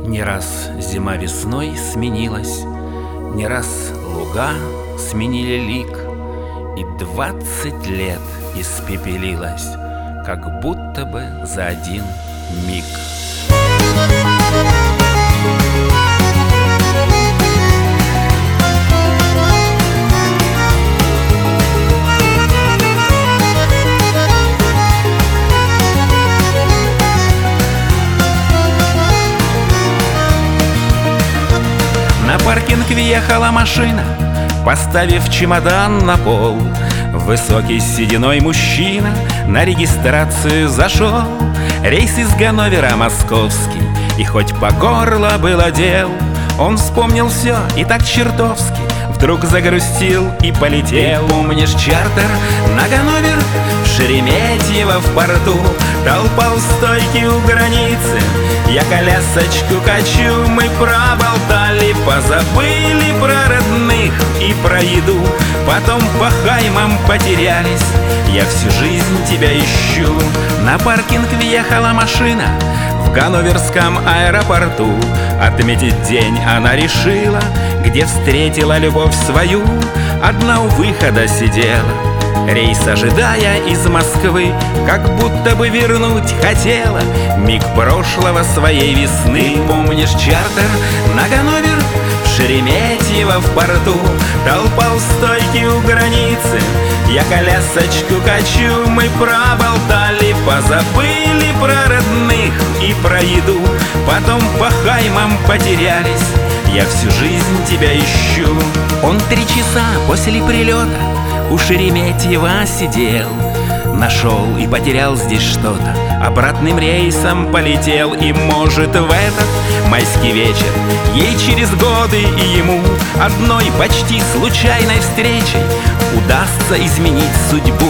Не раз зима весной сменилась, не раз луга сменили лик, и 20 лет испепелилась, как будто бы за один миг. На паркинг въехала машина, поставив чемодан на пол. Высокий сединой мужчина на регистрацию зашел. Рейс из Ганновера московский, и хоть по горло было дел, он вспомнил все и так чертовски вдруг загрустил и полетел. Помнишь чартер на Ганновер, в Шереметьево в порту? Толпа у стойки у границы, я колясочку качу. Мы проболтали, позабыли про родных и про еду. Потом по хаймам потерялись, я всю жизнь тебя ищу. На паркинг въехала машина в ганноверском аэропорту. Отметить день она решила, где встретила любовь свою. Одна у выхода сидела, рейс ожидая из Москвы, как будто бы вернуть хотела миг прошлого своей весны. Помнишь чартер на Ганновер, в Шереметьево в порту? Толпа у стойки у границы, я колясочку качу. Мы проболтали, позабыли про родных и про еду. Потом по хаймам потерялись, я всю жизнь тебя ищу. Он 3 часа после прилета у Шереметьева сидел, нашел и потерял здесь что-то, обратным рейсом полетел. И может в этот майский вечер ей через годы и ему одной почти случайной встречей удастся изменить судьбу.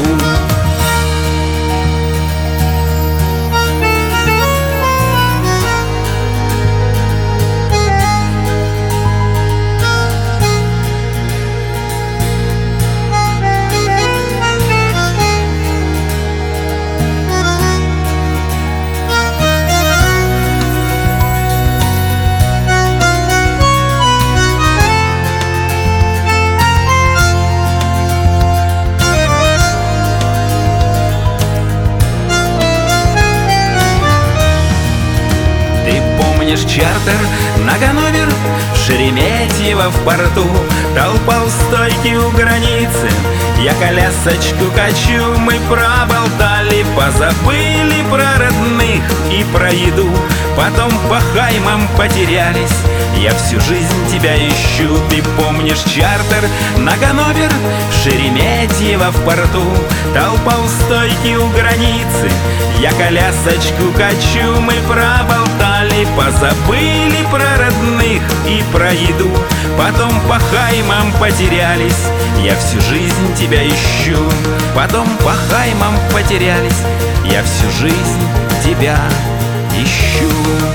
Помнишь чартер на Ганновер, в Шереметьево в порту? Толпа у стойки у границы, я колясочку качу. Мы проболтали, позабыли про родных и про еду. Потом по хаймам потерялись, я всю жизнь тебя ищу. Ты помнишь чартер на Ганновер, в Шереметьево в порту? Толпа у стойки у границы, я колясочку качу. Мы проболтали, позабыли про родных и про еду. Потом по хаймам потерялись, я всю жизнь тебя ищу. Потом по хаймам потерялись, я всю жизнь тебя ищу.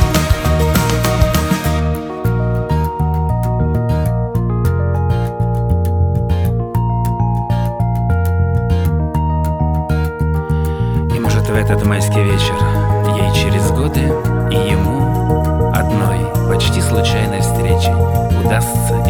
И может в этот майский вечер ей через годы и ему одной почти случайной встречей удастся